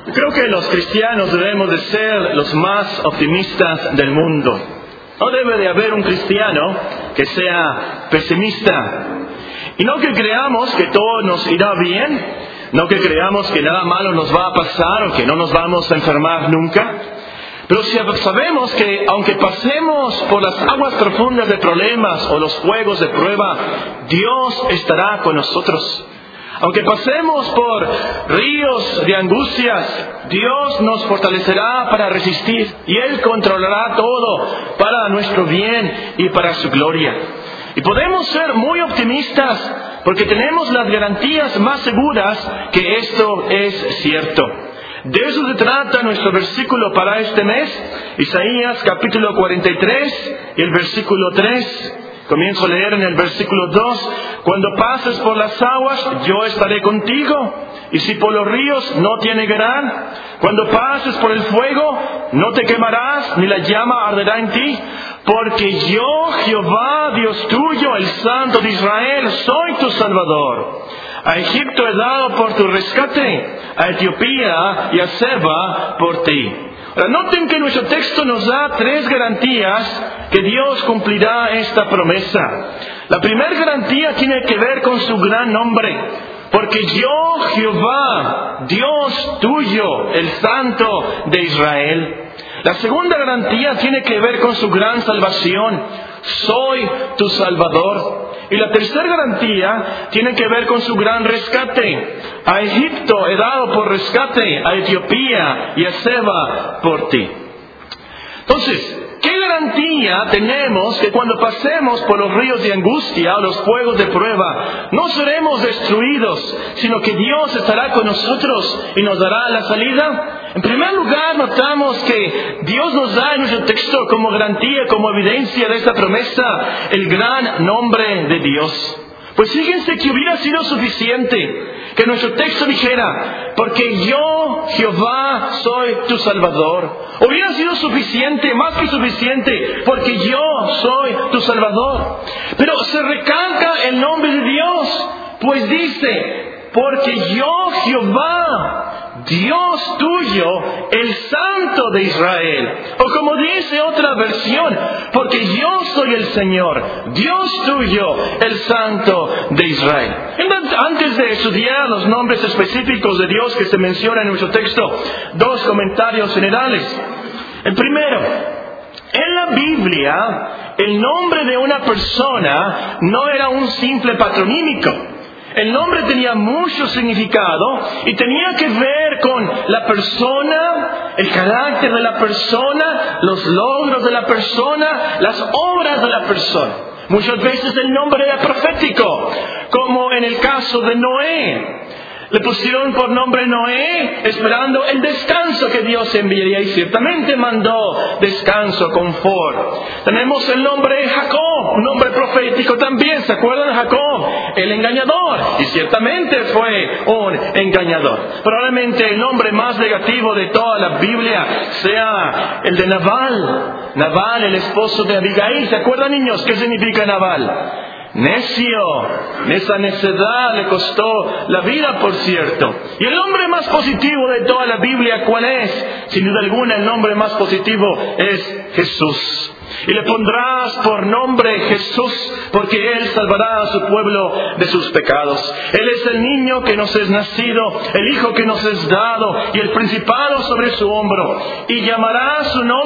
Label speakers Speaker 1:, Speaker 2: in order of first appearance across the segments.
Speaker 1: Creo que los cristianos debemos de ser los más optimistas del mundo. No debe de haber un cristiano que sea pesimista. Y no que creamos que todo nos irá bien, no que creamos que nada malo nos va a pasar o que no nos vamos a enfermar nunca. Pero si sabemos que aunque pasemos por las aguas profundas de problemas o los fuegos de prueba, Dios estará con nosotros. Aunque pasemos por ríos de angustias, Dios nos fortalecerá para resistir y Él controlará todo para nuestro bien y para su gloria. Y podemos ser muy optimistas porque tenemos las garantías más seguras que esto es cierto. De eso se trata nuestro versículo para este mes, Isaías capítulo 43 y el versículo 3. Comienzo a leer en el versículo 2. Cuando pases por las aguas, yo estaré contigo. Y si por los ríos, no te anegarán. Cuando pases por el fuego, no te quemarás, ni la llama arderá en ti. Porque yo, Jehová, Dios tuyo, el Santo de Israel, soy tu Salvador. A Egipto he dado por tu rescate, a Etiopía y a Seba por ti. Ahora, noten que nuestro texto nos da 3 garantías que Dios cumplirá esta promesa. La primera garantía tiene que ver con su gran nombre. Porque yo, Jehová, Dios tuyo, el Santo de Israel. La segunda garantía tiene que ver con su gran salvación. Soy tu Salvador. Y la tercera garantía tiene que ver con su gran rescate. A Egipto he dado por rescate, a Etiopía y a Seba por ti. Entonces, ¿qué garantía tenemos que cuando pasemos por los ríos de angustia o los fuegos de prueba, no seremos destruidos, sino que Dios estará con nosotros y nos dará la salida? En primer lugar, notamos que Dios nos da en nuestro texto como garantía, como evidencia de esta promesa, el gran nombre de Dios. Pues fíjense que hubiera sido suficiente que nuestro texto dijera, porque yo, Jehová, soy tu Salvador. Hubiera sido suficiente, más que suficiente, porque yo soy tu Salvador. Pero se recalca el nombre de Dios, pues dice, porque yo, Jehová, Dios tuyo, el Santo de Israel. O como dice otra versión, porque yo soy el Señor, Dios tuyo, el Santo de Israel. Entonces, antes de estudiar los nombres específicos de Dios que se mencionan en nuestro texto, 2 comentarios generales. El primero, en la Biblia, el nombre de una persona no era un simple patronímico. El nombre tenía mucho significado y tenía que ver con la persona, el carácter de la persona, los logros de la persona, las obras de la persona. Muchas veces el nombre era profético, como en el caso de Noé. Le pusieron por nombre Noé, esperando el descanso que Dios enviaría, y ciertamente mandó descanso, confort. Tenemos el nombre Jacob, un nombre profético también. ¿Se acuerdan de Jacob? El engañador, y ciertamente fue un engañador. Probablemente el nombre más negativo de toda la Biblia sea el de Nabal. Nabal, el esposo de Abigail. ¿Se acuerdan, niños? ¿Qué significa Nabal? Necio. Esa necedad le costó la vida, por cierto. Y el nombre más positivo de toda la Biblia, ¿cuál es? Sin duda alguna, el nombre más positivo es Jesús. Y le pondrás por nombre Jesús, porque Él salvará a su pueblo de sus pecados. Él es el niño que nos es nacido, el hijo que nos es dado, y el principado sobre su hombro. Y se llamará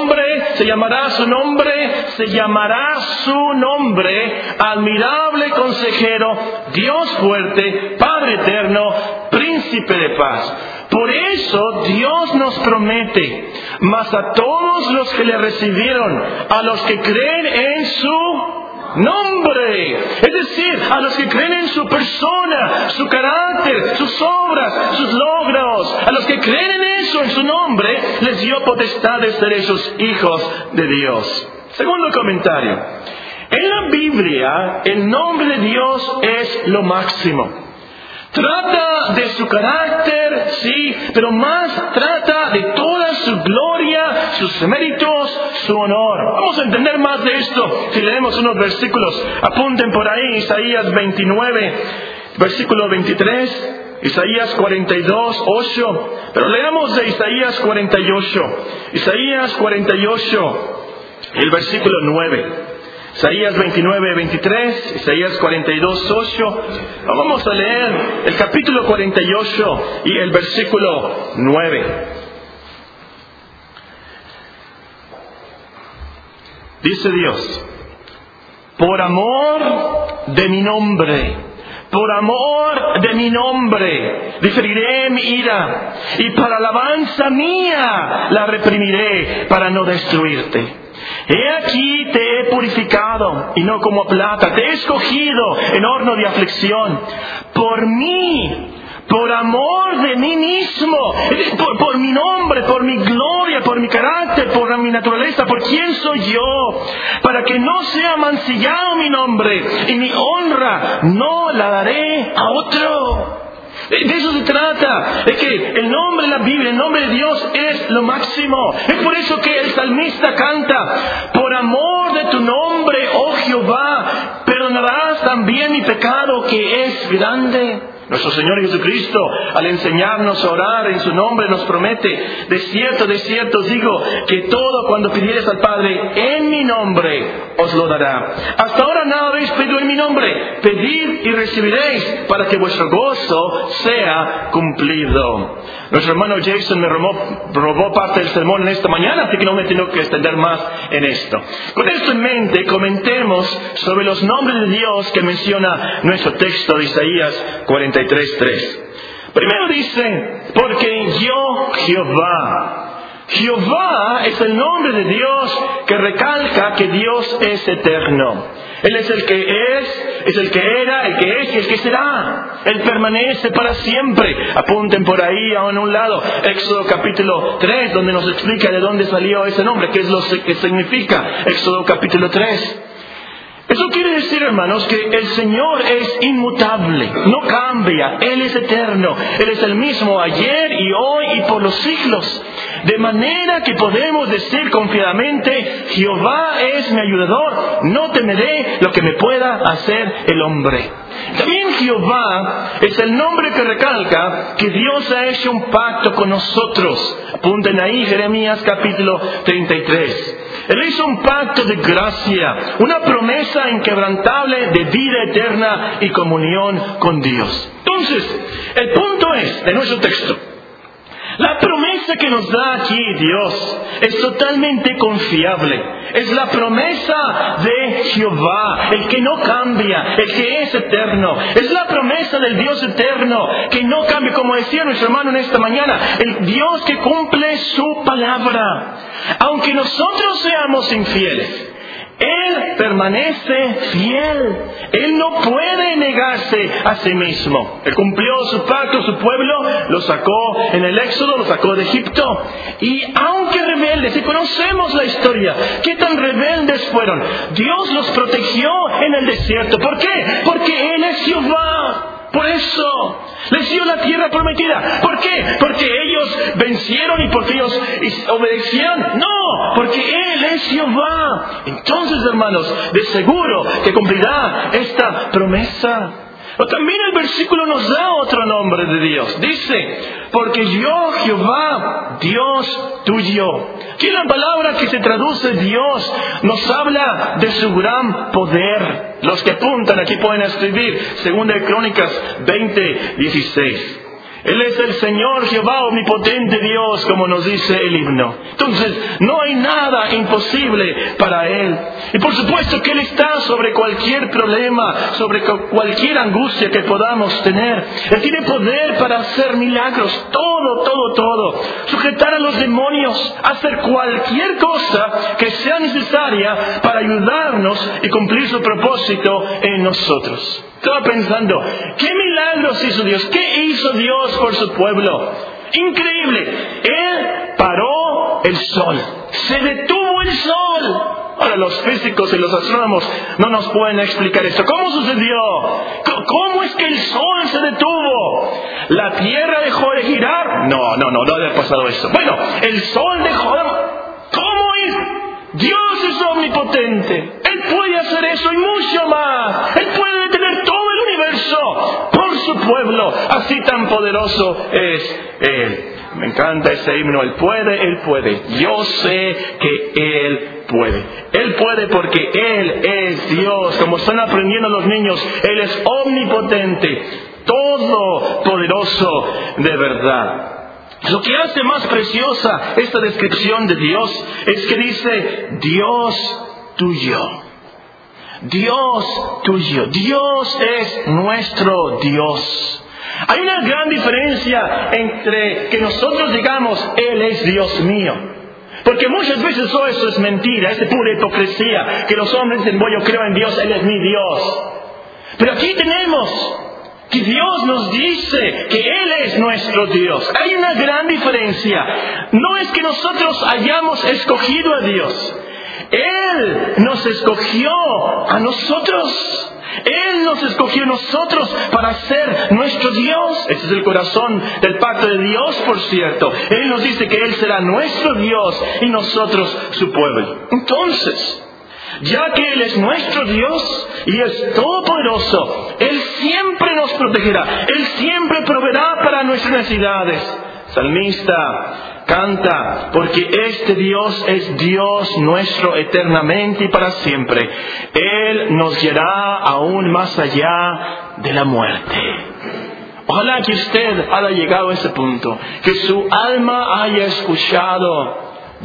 Speaker 1: su nombre, admirable consejero, Dios fuerte, Padre eterno, príncipe de paz. Por eso Dios nos promete, mas a todos los que le recibieron, a los que creen en su nombre, es decir, a los que creen en su persona, su carácter, sus obras, sus logros, a los que creen en eso, en su nombre, les dio potestad de ser esos hijos de Dios. Segundo comentario. En la Biblia, el nombre de Dios es lo máximo. Trata de su carácter, sí, pero más trata de toda su gloria, sus méritos, su honor. Vamos a entender más de esto si leemos unos versículos. Apunten por ahí, Isaías 29, versículo 23. Isaías 42, 8. Pero leamos de Isaías 48. Isaías 48, el versículo 9. Isaías 29, 23, Isaías 42, 8. Vamos a leer el capítulo 48 y el versículo 9. Dice Dios: por amor de mi nombre, por amor de mi nombre, diferiré mi ira, y para alabanza mía la reprimiré para no destruirte. He aquí te he purificado, y no como plata, te he escogido en horno de aflicción. Por mí, por amor de mí mismo, por mi nombre, por mi gloria, por mi carácter, por mi naturaleza, por quién soy yo, para que no sea mancillado mi nombre, y mi honra no la daré a otro. De eso se trata, de que el nombre de la Biblia, el nombre de Dios es lo máximo. Es por eso que el salmista canta: por amor de tu nombre, oh Jehová, perdonarás también mi pecado que es grande. Nuestro Señor Jesucristo, al enseñarnos a orar en su nombre, nos promete: de cierto os digo, que todo cuando pidieres al Padre en mi nombre, os lo dará. Hasta ahora nada habéis pedido en mi nombre. Pedid y recibiréis, para que vuestro gozo sea cumplido. Nuestro hermano Jason me robó parte del sermón en esta mañana, así que no me tengo que extender más en esto. Con esto en mente, comentemos sobre los nombres de Dios que menciona nuestro texto de Isaías 43:3. Primero dice: porque yo Jehová. Jehová es el nombre de Dios que recalca que Dios es eterno. Él es el que es el que era, el que es y el que será. Él permanece para siempre. Apunten por ahí a un lado Éxodo capítulo 3, donde nos explica de dónde salió ese nombre, qué es lo que significa Éxodo capítulo 3. Eso quiere decir, hermanos, que el Señor es inmutable, no cambia, Él es eterno, Él es el mismo ayer y hoy y por los siglos. De manera que podemos decir confiadamente: Jehová es mi ayudador, no temeré lo que me pueda hacer el hombre. También Jehová es el nombre que recalca que Dios ha hecho un pacto con nosotros. Apunten ahí Jeremías capítulo 33. Él hizo un pacto de gracia, una promesa inquebrantable de vida eterna y comunión con Dios. Entonces, el punto es, de nuestro texto, la promesa que nos da aquí Dios es totalmente confiable. Es la promesa de Jehová, el que no cambia, el que es eterno. Es la promesa del Dios eterno, que no cambia, como decía nuestro hermano en esta mañana, el Dios que cumple su palabra. Aunque nosotros seamos infieles, Él permanece fiel. Él no puede negarse a sí mismo. Él cumplió su pacto, su pueblo lo sacó en el Éxodo, lo sacó de Egipto. Y aunque rebeldes, y conocemos la historia, qué tan rebeldes fueron, Dios los protegió en el desierto. ¿Por qué? Porque Él es Jehová. Por eso les dio la tierra prometida. ¿Por qué? ¿Porque ellos vencieron y porque ellos obedecieron? No, porque Él es Jehová. Entonces, hermanos, de seguro que cumplirá esta promesa. Pero también el versículo nos da otro nombre de Dios. Dice: porque yo, Jehová, Dios tuyo. Aquí la palabra que se traduce Dios nos habla de su gran poder. Los que apuntan aquí pueden escribir 2 de Crónicas 20:16. Él es el Señor Jehová omnipotente Dios, como nos dice el himno. Entonces, no hay nada imposible para Él. Y por supuesto que Él está sobre cualquier problema, sobre cualquier angustia que podamos tener. Él tiene poder para hacer milagros, todo. Sujetar a los demonios, hacer cualquier cosa que sea necesaria para ayudarnos y cumplir su propósito en nosotros. Estaba pensando, ¿qué milagros hizo Dios? ¿Qué hizo Dios por su pueblo? Increíble. Él paró el sol. Se detuvo el sol. Ahora los físicos y los astrónomos no nos pueden explicar esto. ¿Cómo sucedió? ¿Cómo es que el sol se detuvo? ¿La tierra dejó de girar? No debe haber pasado eso. Bueno, el sol dejó de... ¿Cómo es? Dios es omnipotente. Él puede hacer eso y mucho más. Él puede detener todo el universo por su pueblo, así tan poderoso es Él. Me encanta ese himno, Él puede. Yo sé que Él puede. Él puede porque Él es Dios. Como están aprendiendo los niños, Él es omnipotente, todopoderoso de verdad. Lo que hace más preciosa esta descripción de Dios es que dice, Dios tuyo. Dios tuyo. Dios es nuestro Dios. Hay una gran diferencia entre que nosotros digamos, Él es Dios mío. Porque muchas veces eso es mentira, es de pura hipocresía. Que los hombres dicen, yo creo en Dios, Él es mi Dios. Pero aquí tenemos que Dios nos dice que Él es nuestro Dios. Hay una gran diferencia. No es que nosotros hayamos escogido a Dios. Él nos escogió a nosotros. Él nos escogió a nosotros para ser nuestro Dios. Ese es el corazón del pacto de Dios, por cierto. Él nos dice que Él será nuestro Dios y nosotros su pueblo. Entonces, ya que Él es nuestro Dios y es todopoderoso, Él siempre nos protegerá. Él siempre proveerá para nuestras necesidades. Salmista canta, porque este Dios es Dios nuestro eternamente y para siempre. Él nos guiará aún más allá de la muerte. Ojalá que usted haya llegado a ese punto, que su alma haya escuchado,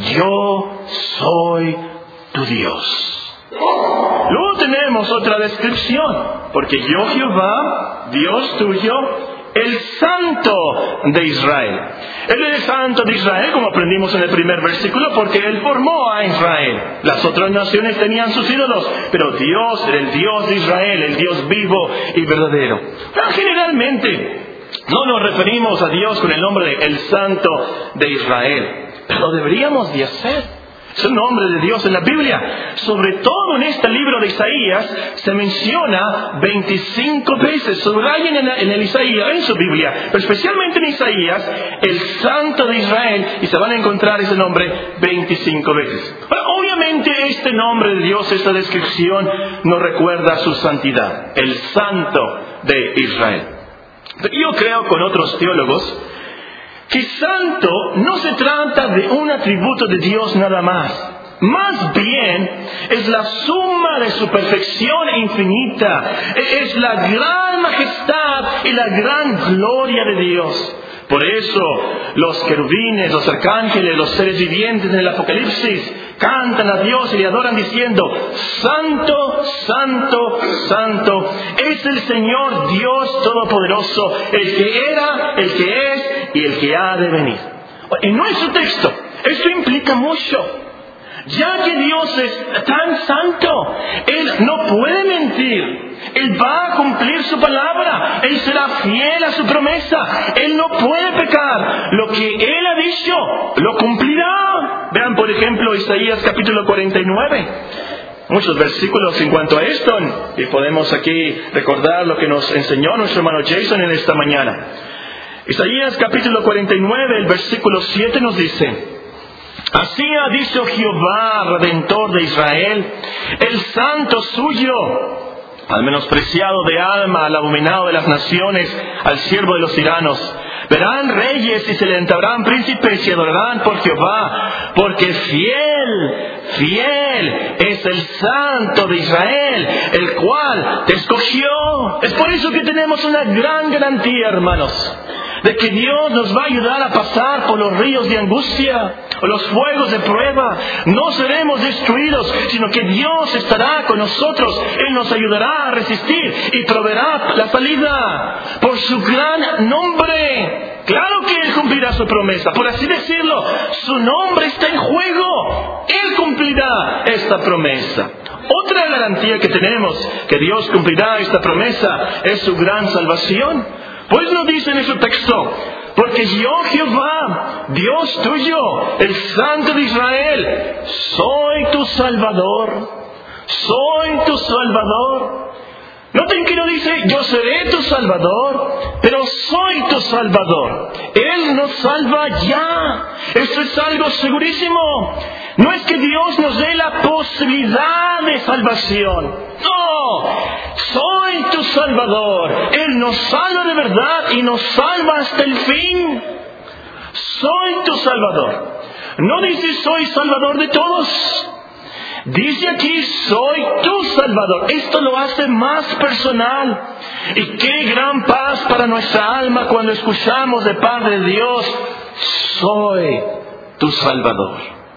Speaker 1: yo soy tu Dios. Luego tenemos otra descripción, porque yo Jehová, Dios tuyo, el Santo de Israel. Él es el Santo de Israel, como aprendimos en el primer versículo, porque Él formó a Israel. Las otras naciones tenían sus ídolos, pero Dios era el Dios de Israel, el Dios vivo y verdadero. Pero generalmente no nos referimos a Dios con el nombre de el Santo de Israel, pero lo deberíamos de hacer. Es el nombre de Dios en la Biblia. Sobre todo en este libro de Isaías se menciona 25 veces. Subrayen en el Isaías, en su Biblia, pero especialmente en Isaías, el Santo de Israel, y se van a encontrar ese nombre 25 veces. Ahora, obviamente este nombre de Dios, esta descripción, nos recuerda su santidad, el Santo de Israel. Pero yo creo con otros teólogos que santo no se trata de un atributo de Dios nada más. Más bien es la suma de su perfección infinita. Es la gran majestad y la gran gloria de Dios. Por eso los querubines, los arcángeles, los seres vivientes en el Apocalipsis cantan a Dios y le adoran diciendo, Santo, Santo, Santo, es el Señor Dios Todopoderoso, el que era, el que es y el que ha de venir. En nuestro texto, esto implica mucho. Ya que Dios es tan santo, Él no puede mentir. Él va a cumplir su palabra. Él será fiel a su promesa. Él no puede pecar. Lo que Él ha dicho, lo cumplirá. Vean, por ejemplo, Isaías capítulo 49. Muchos versículos en cuanto a esto. Y podemos aquí recordar lo que nos enseñó nuestro hermano Jason en esta mañana. Isaías capítulo 49, el versículo 7 nos dice, así ha dicho Jehová, Redentor de Israel, el santo suyo, al menospreciado de alma, al abominado de las naciones, al siervo de los tiranos. Verán reyes y se levantarán príncipes y adorarán por Jehová, porque fiel es el Santo de Israel, el cual te escogió. Es por eso que tenemos una gran garantía, hermanos, de que Dios nos va a ayudar a pasar por los ríos de angustia o los fuegos de prueba. No seremos destruidos, sino que Dios estará con nosotros. Él nos ayudará a resistir y proveerá la salida por su gran nombre. Claro que Él cumplirá su promesa, por así decirlo, su nombre está en juego. Él cumplirá esta promesa. Otra garantía que tenemos que Dios cumplirá esta promesa es su gran salvación. Pues nos dice en su texto, porque yo Jehová, Dios tuyo, el Santo de Israel, soy tu Salvador. Soy tu Salvador. Noten que no dice, yo seré tu Salvador, pero soy tu Salvador. Él nos salva ya. Esto es algo segurísimo. No es que Dios nos dé la posibilidad de salvación. No, soy tu Salvador. Él nos salva de verdad y nos salva hasta el fin. Soy tu Salvador. No dice soy Salvador de todos. Dice aquí soy tu Salvador. Esto lo hace más personal. Y qué gran paz para nuestra alma cuando escuchamos de parte de Dios: soy tu Salvador.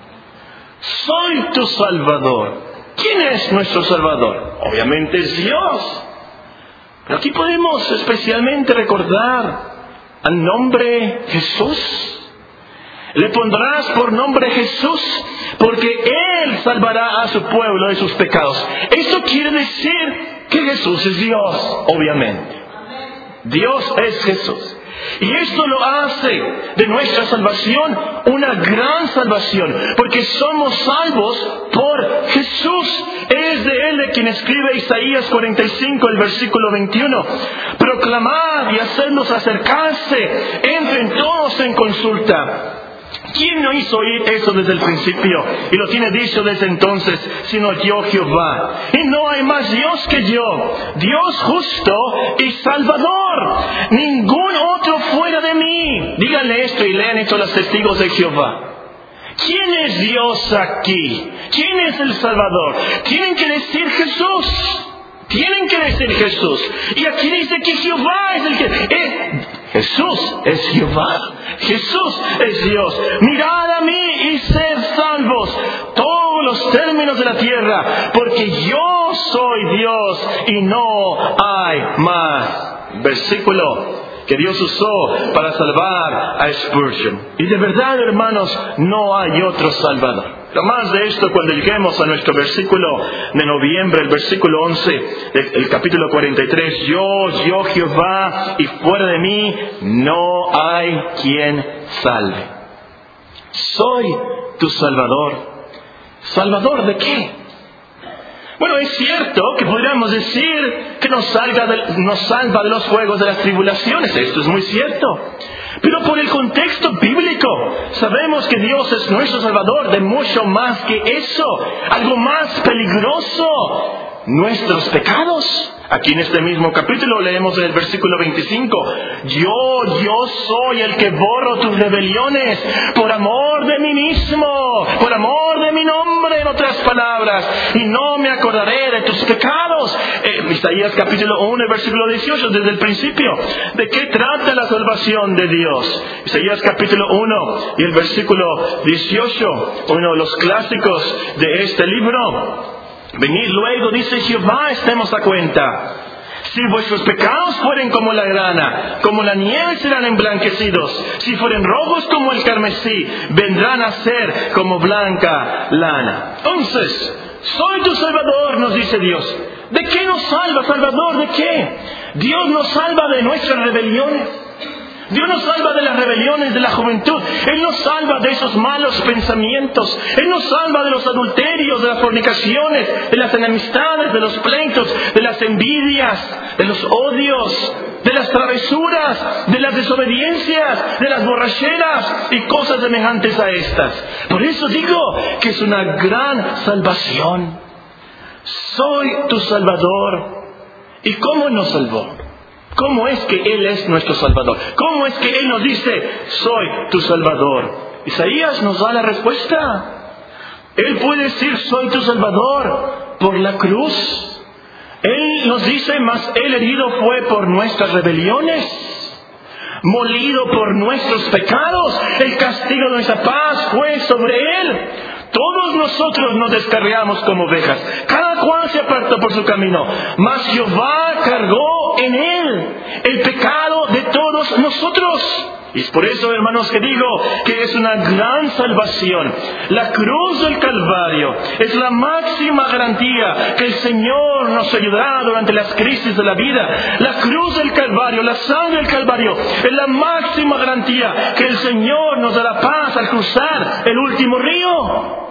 Speaker 1: Soy tu Salvador. ¿Quién es nuestro Salvador? Obviamente es Dios. Pero aquí podemos especialmente recordar al nombre Jesús. Le pondrás por nombre Jesús, porque Él salvará a su pueblo de sus pecados. Esto quiere decir que Jesús es Dios, obviamente. Dios es Jesús. Y esto lo hace de nuestra salvación una gran salvación, porque somos salvos por Jesús. Es de Él de quien escribe Isaías 45, el versículo 21. Proclamad y hacedlos acercarse, entren todos en consulta. ¿Quién no hizo oír eso desde el principio y lo tiene dicho desde entonces, sino yo, Jehová? Y no hay más Dios que yo, Dios justo y Salvador, ningún otro fuera de mí. Díganle esto y lean esto a los testigos de Jehová. ¿Quién es Dios aquí? ¿Quién es el Salvador? Tienen que decir Jesús. Tienen que decir Jesús. Y aquí dice que Jehová es el que... Jesús es Jehová. Jesús es Dios. Mirad a mí y sed salvos todos los términos de la tierra, porque yo soy Dios y no hay más. Versículo que Dios usó para salvar a Spurgeon. Y de verdad, hermanos, no hay otro Salvador. Lo más de esto cuando lleguemos a nuestro versículo de noviembre, el versículo 11 del capítulo 43. Yo Jehová, y fuera de mí no hay quien salve. Soy tu Salvador. ¿Salvador de qué? Bueno, es cierto que podríamos decir que nos salva de los fuegos de las tribulaciones. Esto es muy cierto. Pero por el contexto bíblico sabemos que Dios es nuestro Salvador de mucho más que eso. Algo más peligroso: nuestros pecados. Aquí en este mismo capítulo leemos el versículo 25. Yo soy el que borro tus rebeliones por amor de mí mismo, por amor de mi nombre, en otras palabras, y no me acordaré de tus pecados. Isaías capítulo 1, versículo 18, desde el principio. ¿De qué trata la salvación de Dios? Isaías capítulo 1 y el versículo 18, uno de los clásicos de este libro. Venid luego, dice Jehová, estemos a cuenta. Si vuestros pecados fueren como la grana, como la nieve serán emblanquecidos. Si fueren rojos como el carmesí, vendrán a ser como blanca lana. Entonces, soy tu Salvador, nos dice Dios. ¿De qué nos salva, Salvador? ¿De qué? Dios nos salva de nuestras rebeliones. Dios nos salva de las rebeliones de la juventud. Él nos salva de esos malos pensamientos. Él nos salva de los adulterios, de las fornicaciones, de las enemistades, de los pleitos, de las envidias, de los odios, de las travesuras, de las desobediencias, de las borracheras y cosas semejantes a estas. Por eso digo que es una gran salvación. Soy tu Salvador. ¿Y cómo nos salvó? ¿Cómo es que Él es nuestro Salvador? ¿Cómo es que Él nos dice, soy tu Salvador? Isaías nos da la respuesta. Él puede decir, soy tu Salvador por la cruz. Él nos dice, mas Él herido fue por nuestras rebeliones, molido por nuestros pecados. El castigo de nuestra paz fue sobre Él. Todos nosotros nos descarriamos como ovejas, cada cual se apartó por su camino, mas Jehová cargó en Él el pecado de todos nosotros. Y es por eso, hermanos, que digo que es una gran salvación. La cruz del Calvario es la máxima garantía que el Señor nos ayudará durante las crisis de la vida. La cruz del Calvario, la sangre del Calvario, es la máxima garantía que el Señor nos dará paz al cruzar el último río.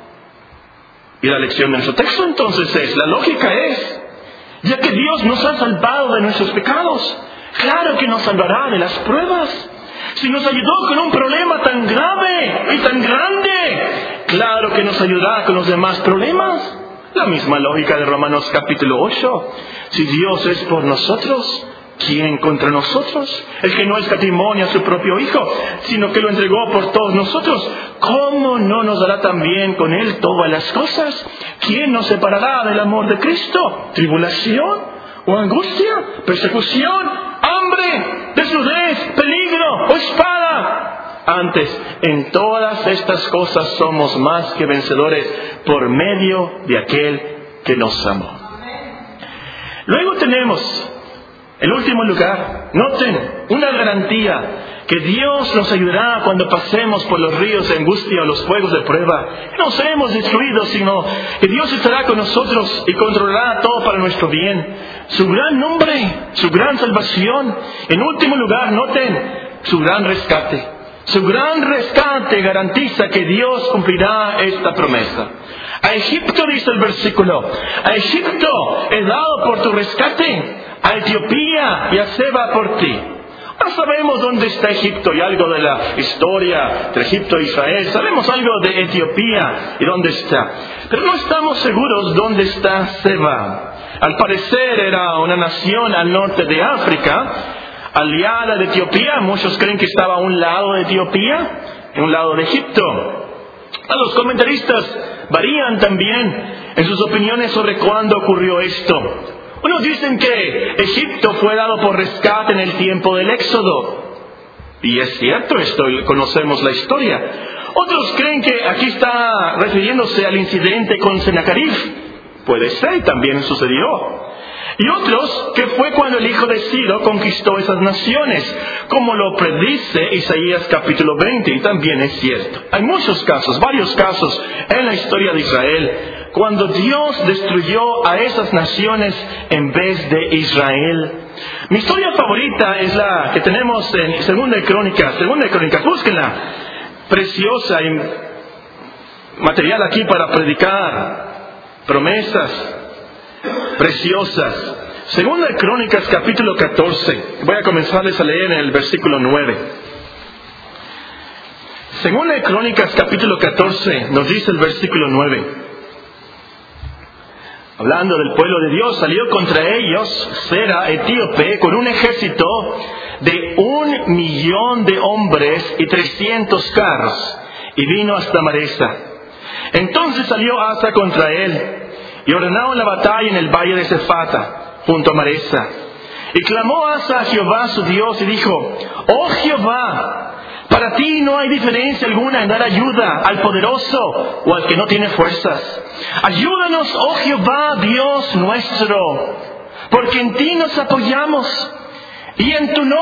Speaker 1: Y la lección de nuestro texto entonces es, la lógica es, ya que Dios nos ha salvado de nuestros pecados, claro que nos salvará de las pruebas. Si nos ayudó con un problema tan grave y tan grande, claro que nos ayudará con los demás problemas. La misma lógica de Romanos capítulo 8. Si Dios es por nosotros, ¿quién contra nosotros? El que no escatimó a su propio Hijo, sino que lo entregó por todos nosotros, ¿cómo no nos dará también con Él todas las cosas? ¿Quién nos separará del amor de Cristo? ¿Tribulación? ¿O angustia? ¿Persecución? ¿Hambre? ¿Desnudez? ¿Peligro? ¿O espada? Antes, en todas estas cosas somos más que vencedores por medio de aquel que nos amó. Luego tenemos el último lugar. Noten, una garantía que Dios nos ayudará cuando pasemos por los ríos de angustia o los fuegos de prueba. No seremos destruidos, sino que Dios estará con nosotros y controlará todo para nuestro bien. Su gran nombre, su gran salvación. En último lugar, noten, su gran rescate. Su gran rescate garantiza que Dios cumplirá esta promesa. A Egipto, dice el versículo, a Egipto he dado por tu rescate, a Etiopía y a Seba por ti. No sabemos dónde está Egipto y algo de la historia de Egipto e Israel. Sabemos algo de Etiopía y dónde está. Pero no estamos seguros dónde está Seba. Al parecer era una nación al norte de África, aliada de Etiopía. Muchos creen que estaba a un lado de Etiopía, a un lado de Egipto. Los comentaristas varían también en sus opiniones sobre cuándo ocurrió esto. Unos dicen que Egipto fue dado por rescate en el tiempo del Éxodo. Y es cierto esto, conocemos la historia. Otros creen que aquí está refiriéndose al incidente con Sennacherib. Puede ser, también sucedió. Y otros que fue cuando el hijo de Ciro conquistó esas naciones, como lo predice Isaías capítulo 20, y también es cierto. Hay muchos casos, varios casos en la historia de Israel, cuando Dios destruyó a esas naciones en vez de Israel. Mi historia favorita es la que tenemos en Segunda de Crónicas, búsquenla, preciosa y material aquí para predicar, promesas preciosas. Segunda de Crónicas capítulo 14. Voy a comenzarles a leer en el versículo 9. Segunda de Crónicas capítulo 14 nos dice el versículo 9. Hablando del pueblo de Dios, salió contra ellos Sera etíope con un ejército de 1,000,000 de hombres y 300 carros, y vino hasta Maresa. Entonces salió Asa contra él, y ordenaron la batalla en el valle de Sefata, junto a Maresa. Y clamó Asa a Jehová su Dios y dijo: Oh Jehová, para ti no hay diferencia alguna en dar ayuda al poderoso o al que no tiene fuerzas. Ayúdanos, oh Jehová, Dios nuestro, porque en ti nos apoyamos. Y en tu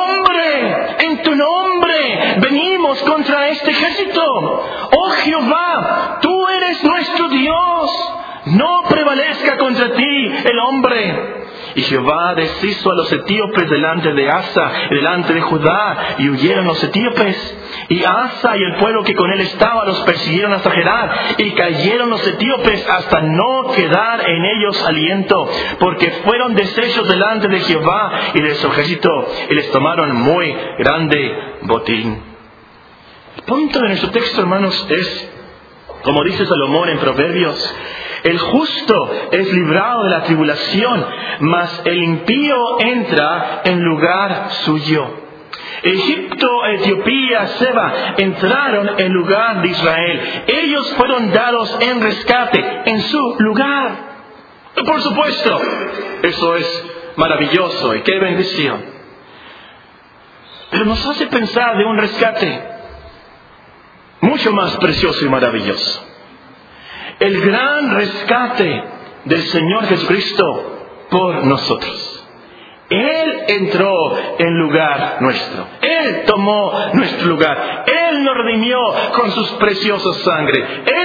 Speaker 1: nombre venimos contra este ejército. Oh Jehová, tú eres nuestro Dios. No prevalezca contra ti el hombre. Y Jehová deshizo a los etíopes delante de Asa y delante de Judá, y huyeron los etíopes. Y Asa y el pueblo que con él estaba los persiguieron hasta Gerar, y cayeron los etíopes hasta no quedar en ellos aliento, porque fueron deshechos delante de Jehová y de su ejército, y les tomaron muy grande botín. El punto de nuestro texto, hermanos, es, como dice Salomón en Proverbios, el justo es librado de la tribulación, mas el impío entra en lugar suyo. Egipto, Etiopía, Seba entraron en lugar de Israel. Ellos fueron dados en rescate en su lugar. Por supuesto, eso es maravilloso y qué bendición. Pero nos hace pensar de un rescate mucho más precioso y maravilloso. El gran rescate del Señor Jesucristo por nosotros. Él entró en lugar nuestro. Él tomó nuestro lugar. Él nos redimió con sus preciosas sangre. Él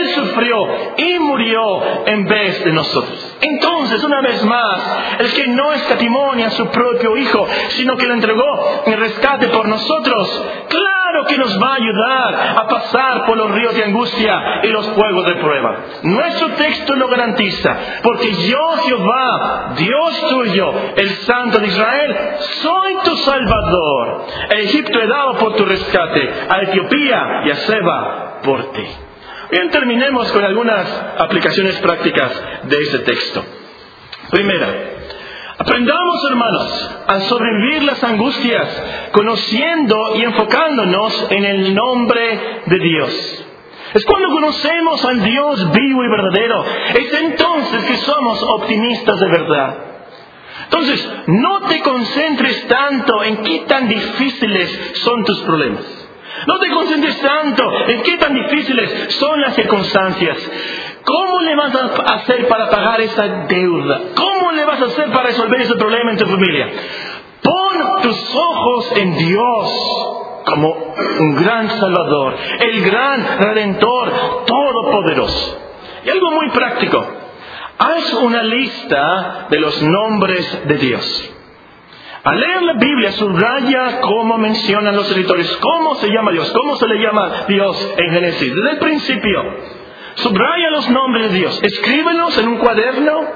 Speaker 1: Él sufrió y murió en vez de nosotros. Entonces, una vez más, el que no escatimó ni a su propio Hijo, sino que lo entregó en rescate por nosotros, claro que nos va a ayudar a pasar por los ríos de angustia y los fuegos de prueba. Nuestro texto lo garantiza, porque yo, Jehová, Dios tuyo, el Santo de Israel, soy tu Salvador. A Egipto he dado por tu rescate, a Etiopía y a Seba por ti. Bien, terminemos con algunas aplicaciones prácticas de ese texto. Primera, aprendamos, hermanos, a sobrevivir las angustias, conociendo y enfocándonos en el nombre de Dios. Es cuando conocemos al Dios vivo y verdadero, es entonces que somos optimistas de verdad. Entonces, no te concentres tanto en qué tan difíciles son tus problemas. No te concentres tanto en qué tan difíciles son las circunstancias. ¿Cómo le vas a hacer para pagar esa deuda? ¿Cómo le vas a hacer para resolver ese problema en tu familia? Pon tus ojos en Dios como un gran Salvador, el gran Redentor todopoderoso. Y algo muy práctico. Haz una lista de los nombres de Dios. Al leer la Biblia, subraya cómo mencionan los territorios, cómo se llama Dios, cómo se le llama Dios en Génesis. Desde el principio, subraya los nombres de Dios, escríbelos en un cuaderno,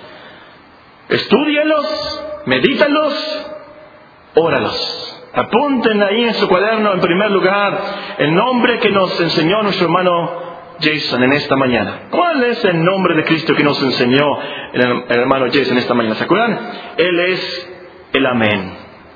Speaker 1: estúdialos, medítalos, óralos. Apunten ahí en su cuaderno, en primer lugar, el nombre que nos enseñó nuestro hermano Jason en esta mañana. ¿Cuál es el nombre de Cristo que nos enseñó el hermano Jason esta mañana? ¿Se acuerdan? Él es el Amén.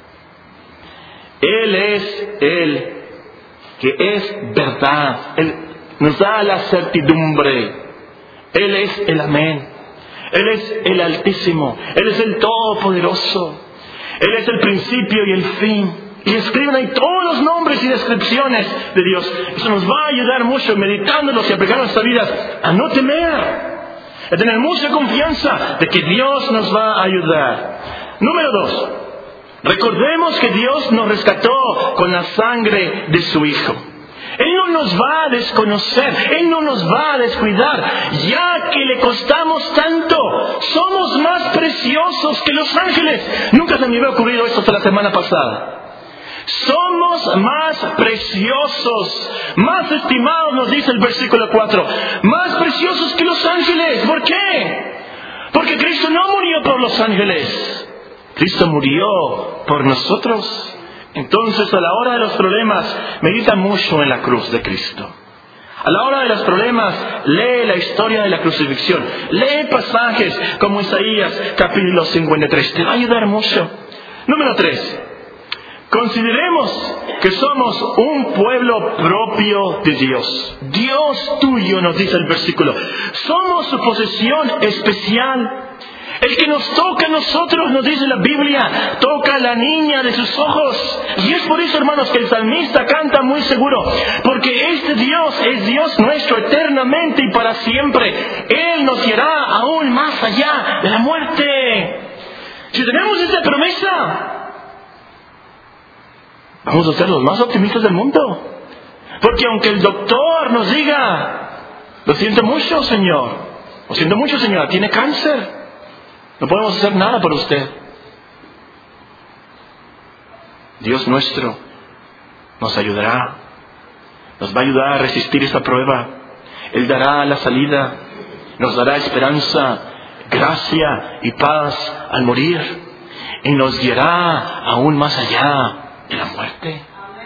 Speaker 1: Él es el que es verdad. Él nos da la certidumbre. Él es el Amén. Él es el Altísimo. Él es el Todopoderoso. Él es el principio y el fin. Y escriben ahí todos los nombres y descripciones de Dios. Eso nos va a ayudar mucho, meditándolos y aplicando nuestra vida, a no temer, a tener mucha confianza de que Dios nos va a ayudar. Número 2. Recordemos que Dios nos rescató con la sangre de su Hijo. Él no nos va a desconocer, Él no nos va a descuidar, ya que le costamos tanto. Somos más preciosos que los ángeles. Nunca se me había ocurrido esto hasta la semana pasada. Somos más preciosos, más estimados, nos dice el versículo 4, más preciosos que los ángeles. ¿Por qué? Porque Cristo no murió por los ángeles, Cristo murió por nosotros. Entonces, a la hora de los problemas, medita mucho en la cruz de Cristo. A la hora de los problemas, lee la historia de la crucifixión. Lee pasajes como Isaías capítulo 53. Te va a ayudar mucho. Número 3. Consideremos que somos un pueblo propio de Dios. Dios tuyo, nos dice el versículo. Somos su posesión especial. El que nos toca a nosotros, nos dice la Biblia, toca a la niña de sus ojos. Y es por eso, hermanos, que el salmista canta muy seguro. Porque este Dios es Dios nuestro eternamente y para siempre. Él nos guiará aún más allá de la muerte. Si tenemos esta promesa, vamos a ser los más optimistas del mundo. Porque aunque el doctor nos diga, lo siento mucho, señor, lo siento mucho, señora, tiene cáncer, no podemos hacer nada por usted. Dios nuestro nos ayudará, nos va a ayudar a resistir esta prueba. Él dará la salida, nos dará esperanza, gracia y paz al morir, y nos guiará aún más allá de la muerte.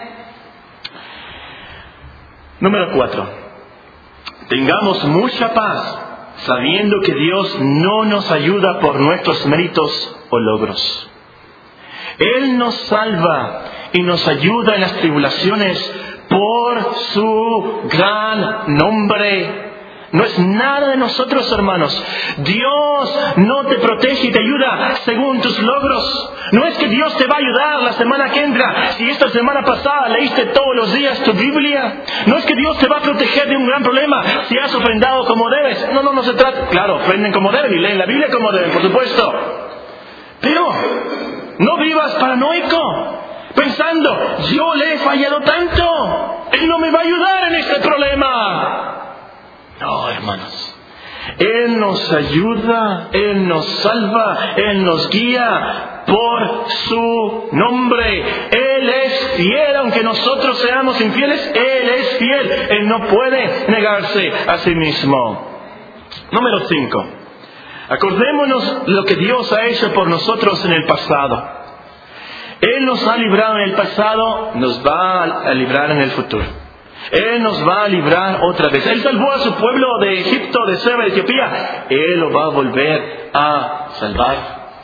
Speaker 1: Número 4. Tengamos mucha paz, sabiendo que Dios no nos ayuda por nuestros méritos o logros. Él nos salva y nos ayuda en las tribulaciones por su gran nombre. No es nada de nosotros, hermanos. Dios no te protege y te ayuda según tus logros. No es que Dios te va a ayudar la semana que entra si esta semana pasada leíste todos los días tu Biblia. No es que Dios te va a proteger de un gran problema si has ofrendado como debes. No se trata. Claro, ofrenden como deben y leen la Biblia como deben, por supuesto. Pero no vivas paranoico, pensando, yo le he fallado tanto, Él no me va a ayudar en este problema. hermanos. Él nos ayuda, Él nos salva, Él nos guía por su nombre. Él es fiel, aunque nosotros seamos infieles, Él es fiel. Él no puede negarse a sí mismo. Número 5. Acordémonos lo que Dios ha hecho por nosotros en el pasado. Él nos ha librado en el pasado, nos va a librar en el futuro. Él nos va a librar otra vez. Él salvó a su pueblo de Egipto, de Seba, de Etiopía. Él lo va a volver a salvar.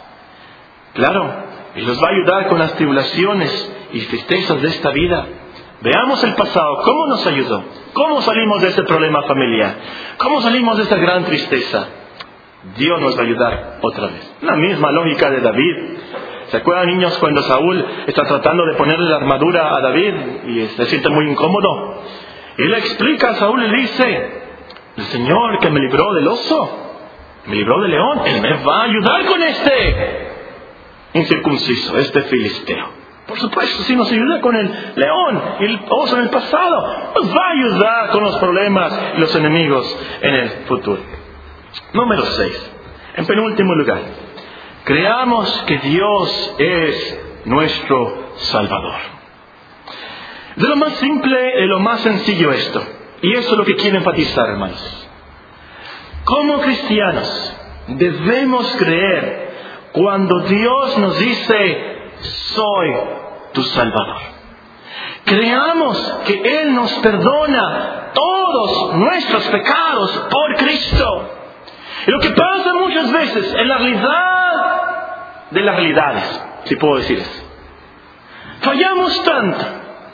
Speaker 1: Claro, Él nos va a ayudar con las tribulaciones y tristezas de esta vida. Veamos el pasado, cómo nos ayudó. ¿Cómo salimos de ese problema familiar? ¿Cómo salimos de esta gran tristeza? Dios nos va a ayudar otra vez. La misma lógica de David. ¿Se acuerdan, niños, cuando Saúl está tratando de ponerle la armadura a David y se siente muy incómodo? Él le explica a Saúl, le dice: el Señor que me libró del oso, me libró del león, Él me va a ayudar con este incircunciso, este filisteo. Por supuesto, si nos ayuda con el león y el oso en el pasado, nos va a ayudar con los problemas y los enemigos en el futuro. Número 6. En penúltimo lugar, creamos que Dios es nuestro Salvador. De lo más simple, de lo más sencillo esto. Y eso es lo que quiero enfatizar, hermanos. Como cristianos, debemos creer cuando Dios nos dice: soy tu Salvador. Creamos que Él nos perdona todos nuestros pecados por Cristo. Y lo que pasa muchas veces en la realidad de las realidades, si puedo decir eso, fallamos tanto,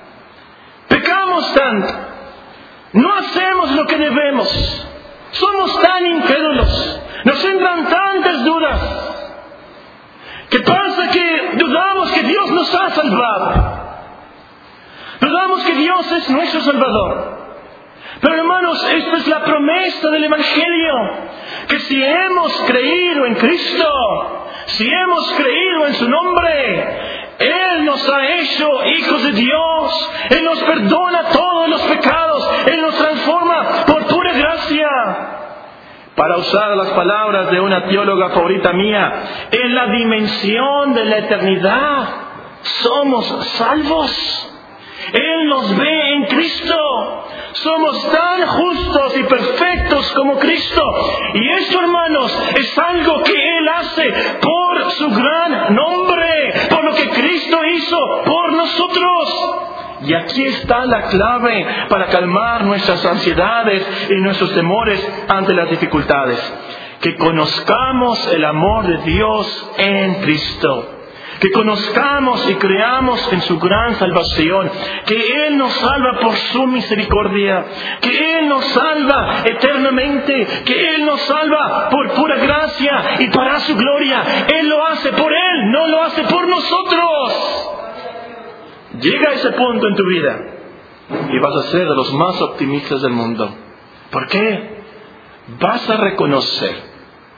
Speaker 1: pecamos tanto, no hacemos lo que debemos, somos tan incrédulos, nos entran tantas dudas, que pasa que dudamos que Dios nos ha salvado, dudamos que Dios es nuestro Salvador. Pero hermanos, esta es la promesa del Evangelio, que si hemos creído en Cristo, si hemos creído en su nombre, Él nos ha hecho hijos de Dios, Él nos perdona todos los pecados, Él nos transforma por pura gracia. Para usar las palabras de una teóloga favorita mía, en la dimensión de la eternidad somos salvos. Él nos ve en Cristo. Somos tan justos y perfectos como Cristo. Y esto, hermanos, es algo que Él hace por su gran nombre, por lo que Cristo hizo por nosotros. Y aquí está la clave para calmar nuestras ansiedades y nuestros temores ante las dificultades. Que conozcamos el amor de Dios en Cristo. Que conozcamos y creamos en su gran salvación, que Él nos salva por su misericordia, que Él nos salva eternamente, que Él nos salva por pura gracia y para su gloria. Él lo hace por Él, no lo hace por nosotros. Llega a ese punto en tu vida y vas a ser de los más optimistas del mundo. ¿Por qué? Vas a reconocer: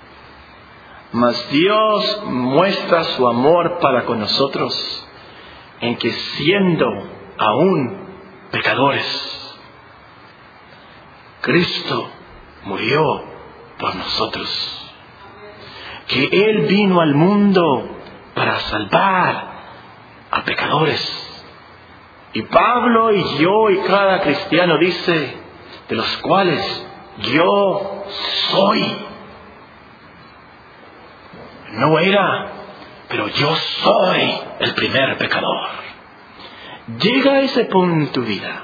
Speaker 1: mas Dios muestra su amor para con nosotros en que, siendo aún pecadores, Cristo murió por nosotros. Que Él vino al mundo para salvar a pecadores. Y Pablo y yo y cada cristiano dice, de los cuales yo soy. No era, pero yo soy el primer pecador. Llega a ese punto en tu vida.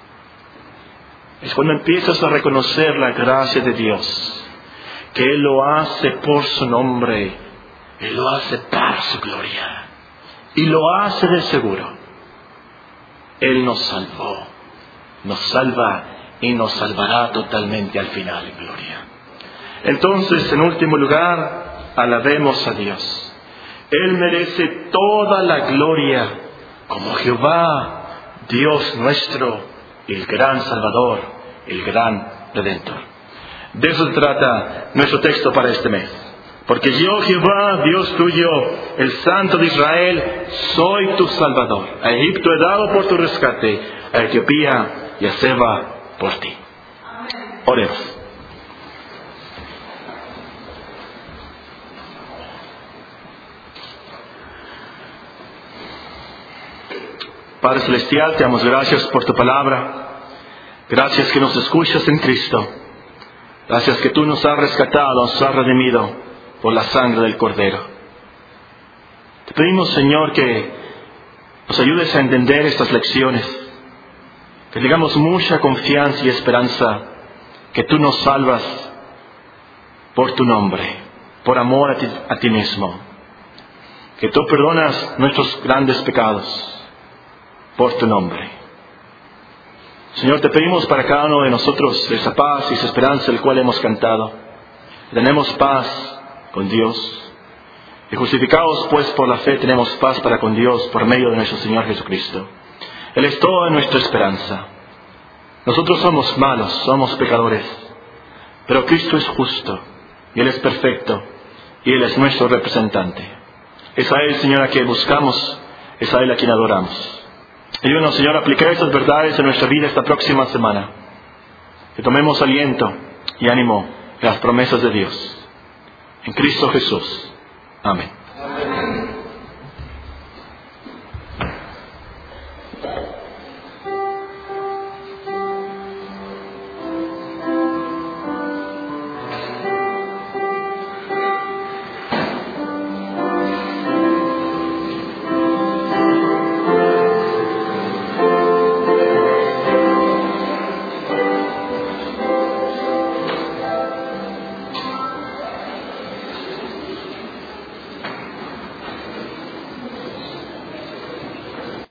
Speaker 1: Es cuando empiezas a reconocer la gracia de Dios, que Él lo hace por su nombre, Él lo hace para su gloria, y lo hace de seguro. Él nos salvó, nos salva y nos salvará totalmente al final en gloria. Entonces, en último lugar, alabemos a Dios. Él merece toda la gloria como Jehová, Dios nuestro, el gran Salvador, el gran Redentor. De eso se trata nuestro texto para este mes. Porque yo, Jehová, Dios tuyo, el Santo de Israel, soy tu Salvador. A Egipto he dado por tu rescate, a Etiopía y a Seba por ti. Oremos. Padre Celestial, te damos gracias por tu palabra. Gracias que nos escuchas en Cristo. Gracias que tú nos has rescatado, nos has redimido por la sangre del Cordero. Te pedimos, Señor, que nos ayudes a entender estas lecciones. Que tengamos mucha confianza y esperanza que tú nos salvas por tu nombre, por amor a ti mismo. Que tú perdonas nuestros grandes pecados por tu nombre. Señor, te pedimos para cada uno de nosotros esa paz y esa esperanza el cual hemos cantado. Tenemos paz con Dios. Y justificados pues por la fe tenemos paz para con Dios por medio de nuestro Señor Jesucristo. Él es toda nuestra esperanza. Nosotros somos malos, somos pecadores, pero Cristo es justo y Él es perfecto y Él es nuestro representante. Es a Él, Señor, a quien buscamos, es a Él a quien adoramos. Ayúdanos, Señor, a aplicar estas verdades en nuestra vida esta próxima semana. Que tomemos aliento y ánimo en las promesas de Dios. En Cristo Jesús. Amén.